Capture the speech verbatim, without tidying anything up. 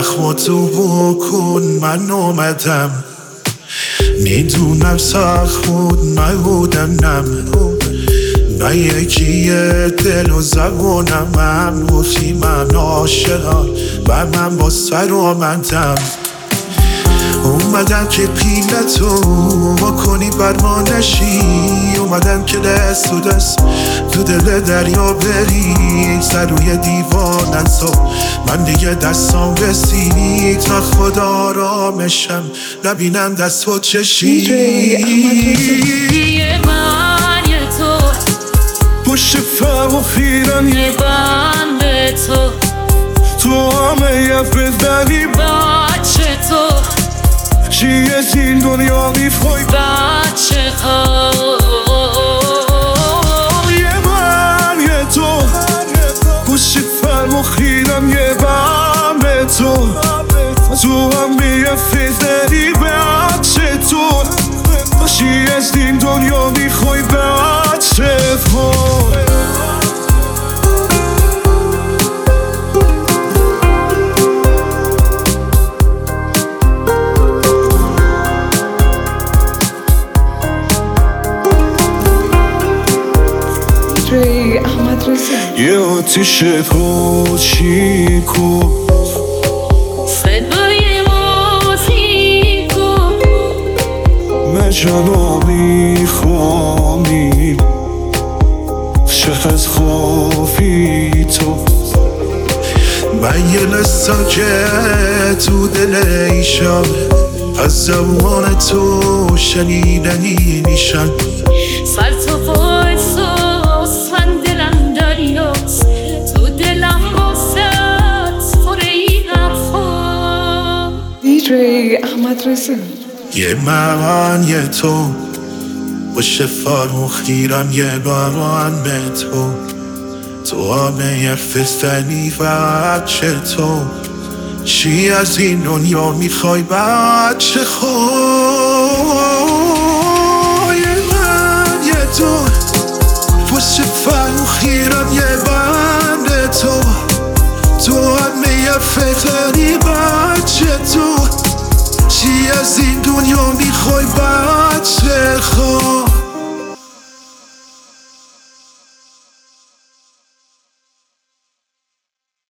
زخم تو بکن من اومدم، میدونم سخت بود نبودم نم نه یکیه دل و زبونم من گفتی من عاشقم و من با سر آمدم. اومدم که قیمتو بکنی بر ما نشی، اومدم که دست تو دست تو دل دریا بری، سر روی دیوار نزا من دیگه دستام رسید تا خدا آرامشم نبینم دست و چشی. یه من یه تو پشت فرق و خیرم یه بند تو تو همه یه بزنی بچه تو چی از این دنیا میخوای بچه ها. یه من یه تو پشت فرق و خیرم یه بند تو تو همه یه بزنی بچه تو چی از این دنیا میخوای بچه ها. احمد رضا یه آتیش پاچیکو صدای موسیقو مجانا میخوانی چه از خوابی تو من یه لستم که تو دل ایشم از زبان تو شنیدنی میشن. سر تو وایساس من دلم دریاست تو دلم واسط پر این حرفا. دیجی احمد رضا یه من یه تو باشه فرمو خیرم یه باران به تو تو همه یه فستنی بچه تو چی از این دنیا میخوای بچه خواه. یه من یه تو باشه فرمو خیرم یه بند تو تو همه یه فستنی بچه تو چی از این دنیا میخوای بچه خواه.